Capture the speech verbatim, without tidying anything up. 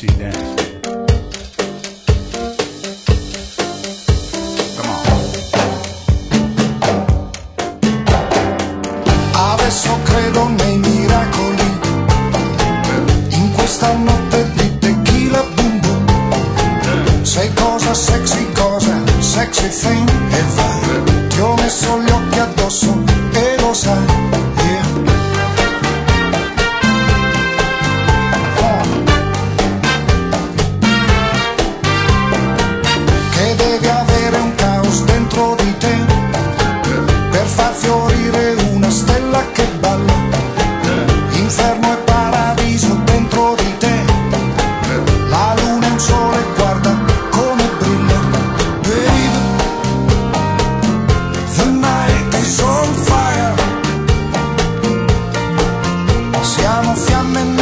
Dixie dance. Come on. Adesso credo nei miracoli, in questa notte di tequila boom boom. Sei cosa sexy, cosa sexy thing, e vai, ti ho messo gli occhi addosso e lo sai, yeah. Oh. Che devi avere un caos dentro di te per far fiorire una stella che balla, inferno e paradiso dentro di te, la luna è un sole, guarda come brilla, baby, the night is on fire, siamo fiamme